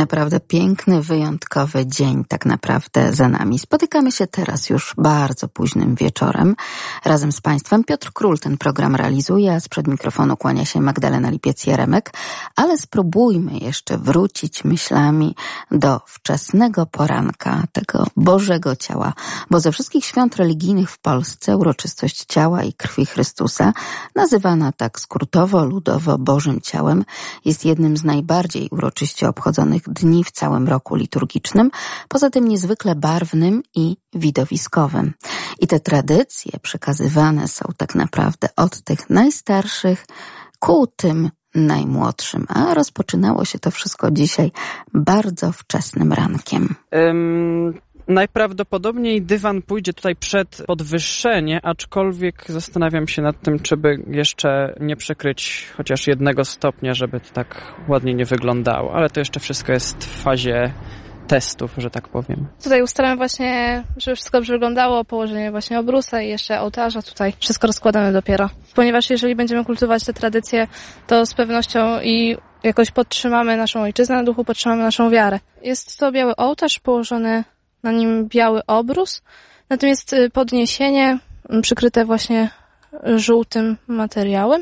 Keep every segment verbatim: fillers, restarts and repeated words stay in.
naprawdę piękny, wyjątkowy dzień tak naprawdę za nami. Spotykamy się teraz już bardzo późnym wieczorem. Razem z Państwem Piotr Król ten program realizuje, a sprzed mikrofonu kłania się Magdalena Lipiec-Jeremek, ale spróbujmy jeszcze wrócić myślami do wczesnego poranka tego Bożego Ciała, bo ze wszystkich świąt religijnych w Polsce uroczystość ciała i krwi Chrystusa, nazywana tak skrótowo, ludowo Bożym Ciałem, jest jednym z najbardziej uroczyście obchodzonych dni w całym roku liturgicznym, poza tym niezwykle barwnym i widowiskowym. I te tradycje przekazywane są tak naprawdę od tych najstarszych ku tym najmłodszym, a rozpoczynało się to wszystko dzisiaj bardzo wczesnym rankiem. Um... Najprawdopodobniej dywan pójdzie tutaj przed podwyższenie, aczkolwiek zastanawiam się nad tym, czy by jeszcze nie przykryć chociaż jednego stopnia, żeby to tak ładnie nie wyglądało. Ale to jeszcze wszystko jest w fazie testów, że tak powiem. Tutaj ustalamy właśnie, żeby wszystko dobrze wyglądało, położenie właśnie obrusa i jeszcze ołtarza. Tutaj wszystko rozkładamy dopiero. Ponieważ jeżeli będziemy kultywować te tradycje, to z pewnością i jakoś podtrzymamy naszą ojczyznę na duchu, podtrzymamy naszą wiarę. Jest to biały ołtarz położony na nim biały obrus, natomiast podniesienie przykryte właśnie żółtym materiałem.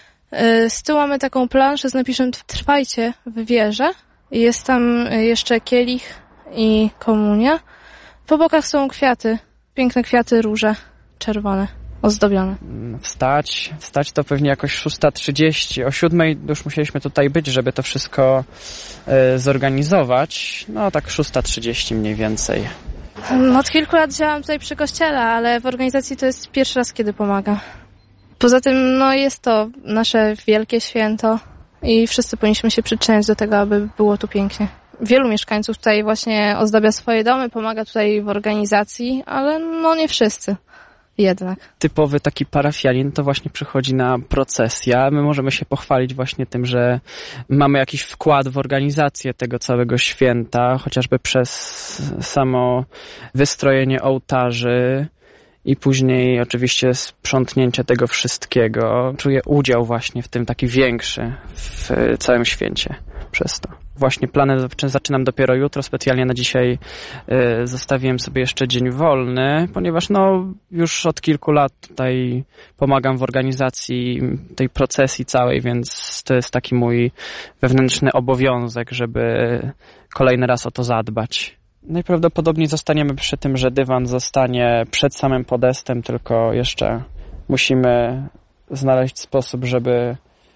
Z tyłu mamy taką planszę z napisem "Trwajcie w wierze". Jest tam jeszcze kielich i komunia. Po bokach są kwiaty, piękne kwiaty róże czerwone, ozdobione. Wstać, wstać to pewnie jakoś szósta trzydzieści. O siódmej już musieliśmy tutaj być, żeby to wszystko y, zorganizować. No tak szósta trzydzieści mniej więcej. Od kilku lat działam tutaj przy kościele, ale w organizacji to jest pierwszy raz, kiedy pomagam. Poza tym no jest to nasze wielkie święto i wszyscy powinniśmy się przyczyniać do tego, aby było tu pięknie. Wielu mieszkańców tutaj właśnie ozdabia swoje domy, pomaga tutaj w organizacji, ale no nie wszyscy. Jednak. Typowy taki parafianin to właśnie przychodzi na procesję. My możemy się pochwalić właśnie tym, że mamy jakiś wkład w organizację tego całego święta, chociażby przez samo wystrojenie ołtarzy i później oczywiście sprzątnięcie tego wszystkiego. Czuję udział właśnie w tym taki większy w całym święcie przez to. Właśnie plany zaczynam dopiero jutro, specjalnie na dzisiaj y, zostawiłem sobie jeszcze dzień wolny, ponieważ no już od kilku lat tutaj pomagam w organizacji tej procesji całej, więc to jest taki mój wewnętrzny obowiązek, żeby kolejny raz o to zadbać. Najprawdopodobniej zostaniemy przy tym, że dywan zostanie przed samym podestem, tylko jeszcze musimy znaleźć sposób, żeby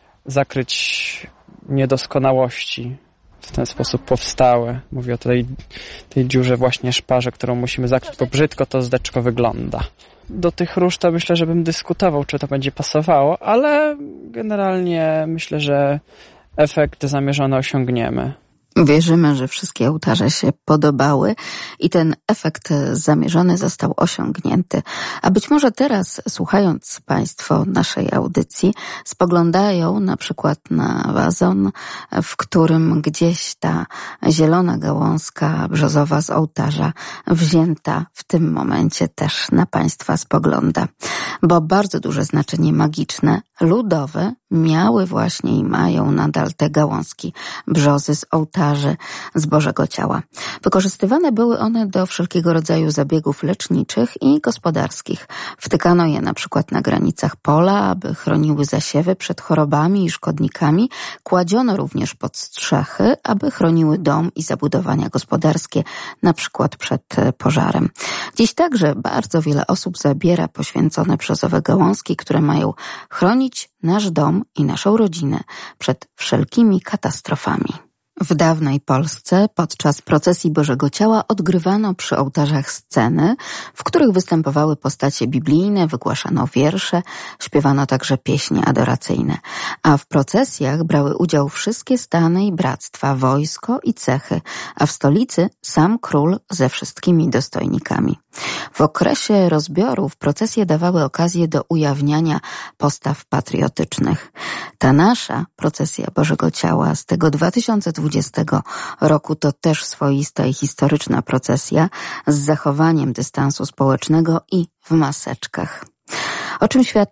zakryć niedoskonałości w ten sposób powstałe. Mówię o tej, tej dziurze właśnie szparze, którą musimy zakryć, bo brzydko to zdeczko wygląda. Do tych róż to myślę, że bym dyskutował, czy to będzie pasowało, ale generalnie myślę, że efekt zamierzony osiągniemy. Wierzymy, że wszystkie ołtarze się podobały i ten efekt zamierzony został osiągnięty. A być może teraz, słuchając Państwo naszej audycji, spoglądają na przykład na wazon, w którym gdzieś ta zielona gałązka brzozowa z ołtarza wzięta w tym momencie też na Państwa spogląda. Bo bardzo duże znaczenie magiczne, ludowe miały właśnie i mają nadal te gałązki brzozy z ołtarzy z Bożego Ciała. Wykorzystywane były one do wszelkiego rodzaju zabiegów leczniczych i gospodarskich. Wtykano je na przykład na granicach pola, aby chroniły zasiewy przed chorobami i szkodnikami. Kładziono również pod strzechy, aby chroniły dom i zabudowania gospodarskie, na przykład przed pożarem. Dziś także bardzo wiele osób zabiera poświęcone brzozowe gałązki, które mają chronić nasz dom i naszą rodzinę przed wszelkimi katastrofami. W dawnej Polsce podczas procesji Bożego Ciała odgrywano przy ołtarzach sceny, w których występowały postacie biblijne, wygłaszano wiersze, śpiewano także pieśni adoracyjne. A w procesjach brały udział wszystkie stany i bractwa, wojsko i cechy, a w stolicy sam król ze wszystkimi dostojnikami. W okresie rozbiorów procesje dawały okazję do ujawniania postaw patriotycznych. Ta nasza procesja Bożego Ciała z tego dwa tysiące dwudziestego roku to też swoista i historyczna procesja z zachowaniem dystansu społecznego i w maseczkach. O czym świadczy?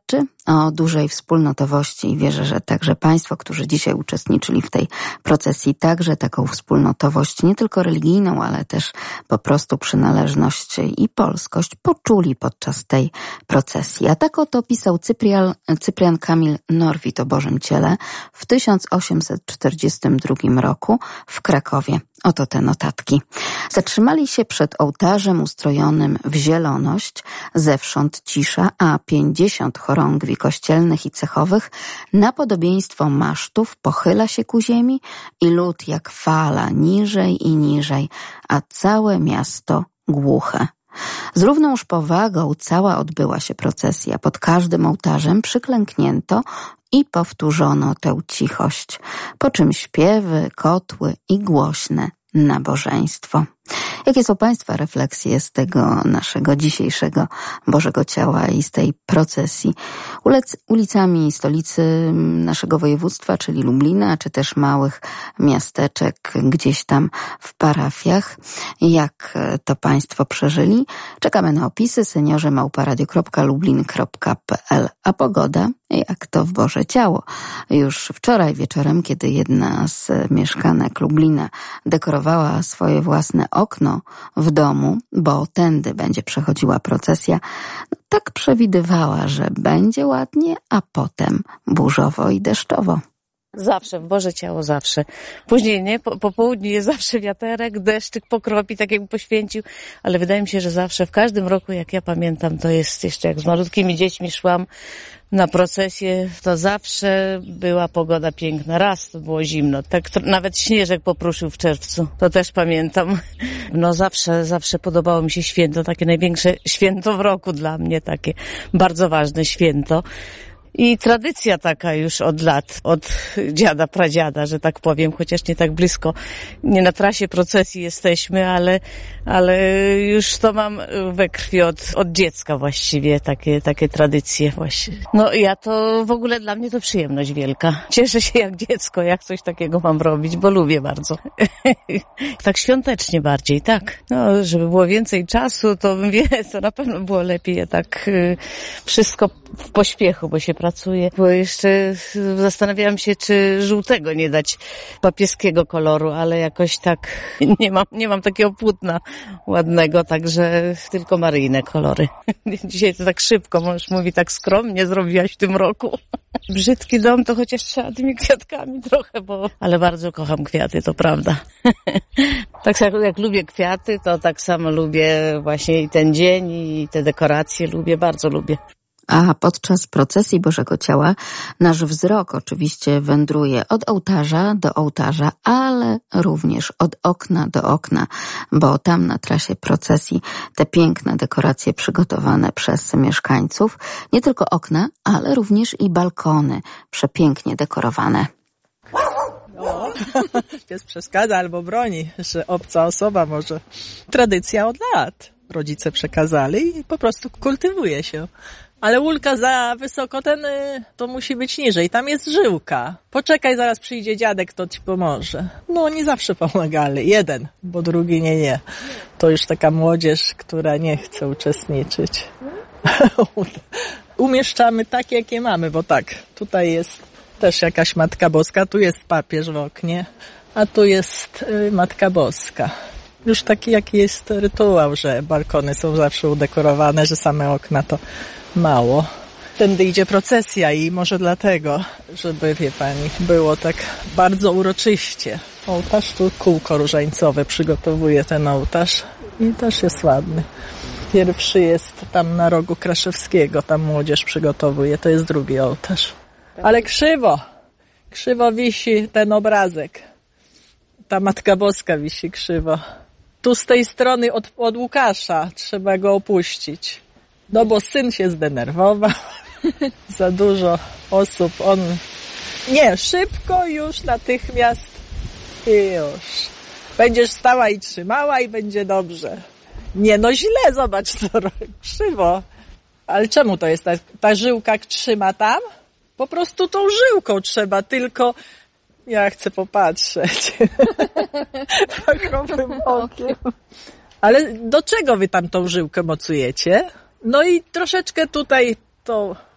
o dużej wspólnotowości i wierzę, że także Państwo, którzy dzisiaj uczestniczyli w tej procesji, także taką wspólnotowość nie tylko religijną, ale też po prostu przynależność i polskość poczuli podczas tej procesji. A tak oto pisał Cyprian, Cyprian Kamil Norwid o Bożym Ciele w tysiąc osiemset czterdziestym drugim roku w Krakowie. Oto te notatki. Zatrzymali się przed ołtarzem ustrojonym w zieloność, zewsząd cisza, a pięćdziesiąt chorągwi kościelnych i cechowych na podobieństwo masztów pochyla się ku ziemi i lud jak fala niżej i niżej, a całe miasto głuche. Z równą powagą cała odbyła się procesja. Pod każdym ołtarzem przyklęknięto i powtórzono tę cichość, po czym śpiewy, kotły i głośne nabożeństwo. Jakie są Państwa refleksje z tego naszego dzisiejszego Bożego Ciała i z tej procesji Ulec, ulicami stolicy naszego województwa, czyli Lublina, czy też małych miasteczek gdzieś tam w parafiach? Jak to Państwo przeżyli? Czekamy na opisy seniorze małpa radio kropka lublin kropka p l. A pogoda? Jak to w Boże Ciało? Już wczoraj wieczorem, kiedy jedna z mieszkanek Lublina dekorowała swoje własne okno w domu, bo tędy będzie przechodziła procesja, tak przewidywała, że będzie ładnie, a potem burzowo i deszczowo. Zawsze, w Boże Ciało zawsze. Później nie, po, po południu jest zawsze wiaterek, deszczyk pokropi, tak jakby poświęcił, ale wydaje mi się, że zawsze, w każdym roku, jak ja pamiętam, to jest jeszcze jak z malutkimi dziećmi szłam na procesję, to zawsze była pogoda piękna. Raz to było zimno, tak to, nawet śnieżek popruszył w czerwcu, to też pamiętam. No zawsze, zawsze podobało mi się święto, takie największe święto w roku dla mnie, takie bardzo ważne święto. I tradycja taka już od lat, od dziada, pradziada, że tak powiem, chociaż nie tak blisko, nie na trasie procesji jesteśmy, ale, ale już to mam we krwi od, od dziecka właściwie, takie, takie tradycje właśnie. No ja to w ogóle dla mnie to przyjemność wielka. Cieszę się jak dziecko, jak coś takiego mam robić, bo lubię bardzo. Tak świątecznie bardziej, tak. No, żeby było więcej czasu, to bym wie, to na pewno było lepiej, tak y, wszystko w pośpiechu, bo się pracuje, bo jeszcze zastanawiałam się, czy żółtego nie dać papieskiego koloru, ale jakoś tak nie mam, nie mam takiego płótna ładnego, także tylko maryjne kolory. Dzisiaj to tak szybko, mąż mówi, tak skromnie zrobiłaś w tym roku. Brzydki dom, to chociaż trzeba tymi kwiatkami trochę, bo... Ale bardzo kocham kwiaty, to prawda. Tak jak, jak lubię kwiaty, to tak samo lubię właśnie i ten dzień, i te dekoracje lubię, bardzo lubię. A podczas procesji Bożego Ciała nasz wzrok oczywiście wędruje od ołtarza do ołtarza, ale również od okna do okna, bo tam na trasie procesji te piękne dekoracje przygotowane przez mieszkańców, nie tylko okna, ale również i balkony przepięknie dekorowane. No, pies przeszkadza albo broni, że obca osoba może. Tradycja od lat. Rodzice przekazali i po prostu kultywuje się. Ale ulka za wysoko, ten to musi być niżej. Tam jest żyłka. Poczekaj, zaraz przyjdzie dziadek, to ci pomoże. No, nie zawsze pomagali. Jeden, bo drugi nie, nie. To już taka młodzież, która nie chce uczestniczyć. Umieszczamy tak, jakie mamy, bo tak, tutaj jest też jakaś Matka Boska, tu jest papież w oknie, a tu jest Matka Boska. Już taki, jaki jest rytuał, że balkony są zawsze udekorowane, że same okna to mało. Tędy idzie procesja i może dlatego, żeby, wie pani, było tak bardzo uroczyście. Ołtarz tu kółko różańcowe przygotowuje ten ołtarz i też jest ładny. Pierwszy jest tam na rogu Kraszewskiego, tam młodzież przygotowuje, to jest drugi ołtarz. Ale krzywo, krzywo wisi ten obrazek. Ta Matka Boska wisi krzywo. Tu z tej strony od, od Łukasza trzeba go opuścić. No bo syn się zdenerwował. Za dużo osób. On... Nie, szybko już natychmiast i już. Będziesz stała i trzymała i będzie dobrze. Nie, no źle, zobacz, to krzywo. Ale czemu to jest? Ta, ta żyłka trzyma tam? Po prostu tą żyłką trzeba, tylko... Ja chcę popatrzeć. Fachowym okiem. Ale do czego wy tam tą żyłkę mocujecie? No i troszeczkę tutaj to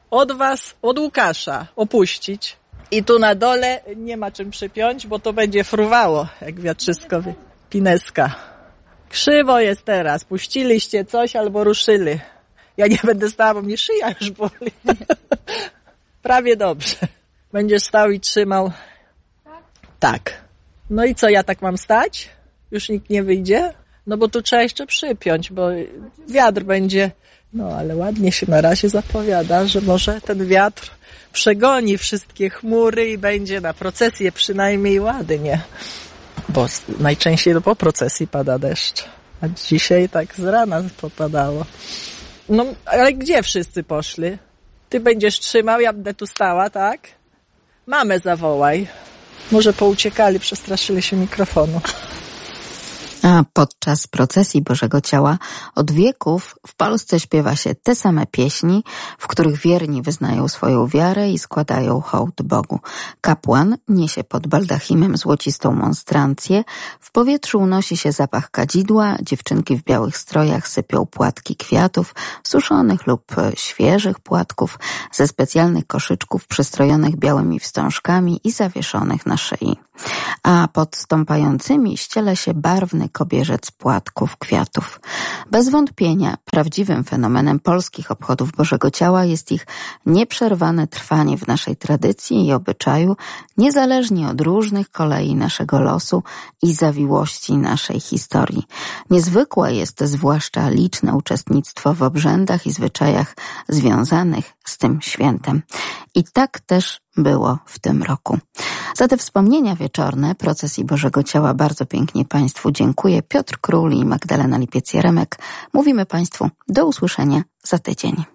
od was, od Łukasza opuścić. I tu na dole nie ma czym przypiąć, bo to będzie fruwało, jak wiatrzysko. Pineska. Krzywo jest teraz. Puściliście coś albo ruszyli. Ja nie będę stała, bo mnie szyja już boli. Prawie dobrze. Będziesz stał i trzymał. Tak? Tak. No i co, ja tak mam stać? Już nikt nie wyjdzie? No bo tu trzeba jeszcze przypiąć, bo wiatr będzie... No ale ładnie się na razie zapowiada, że może ten wiatr przegoni wszystkie chmury i będzie na procesję przynajmniej ładnie. Bo najczęściej to po procesji pada deszcz. A dzisiaj tak z rana popadało. No, ale gdzie wszyscy poszli? Ty będziesz trzymał, ja będę tu stała, tak? Mamę zawołaj. Może pouciekali, przestraszyli się mikrofonu. A podczas procesji Bożego Ciała od wieków w Polsce śpiewa się te same pieśni, w których wierni wyznają swoją wiarę i składają hołd Bogu. Kapłan niesie pod baldachimem złocistą monstrancję, w powietrzu unosi się zapach kadzidła, dziewczynki w białych strojach sypią płatki kwiatów, suszonych lub świeżych płatków ze specjalnych koszyczków przystrojonych białymi wstążkami i zawieszonych na szyi. A pod stąpającymi ściele się barwny kobierzec płatków kwiatów. Bez wątpienia prawdziwym fenomenem polskich obchodów Bożego Ciała jest ich nieprzerwane trwanie w naszej tradycji i obyczaju, niezależnie od różnych kolei naszego losu i zawiłości naszej historii. Niezwykłe jest zwłaszcza liczne uczestnictwo w obrzędach i zwyczajach związanych z tym świętem. I tak też było w tym roku. Za te wspomnienia wieczorne procesji Bożego Ciała bardzo pięknie Państwu dziękuję. Piotr Król i Magdalena Lipiec-Jaremek. Mówimy Państwu do usłyszenia za tydzień.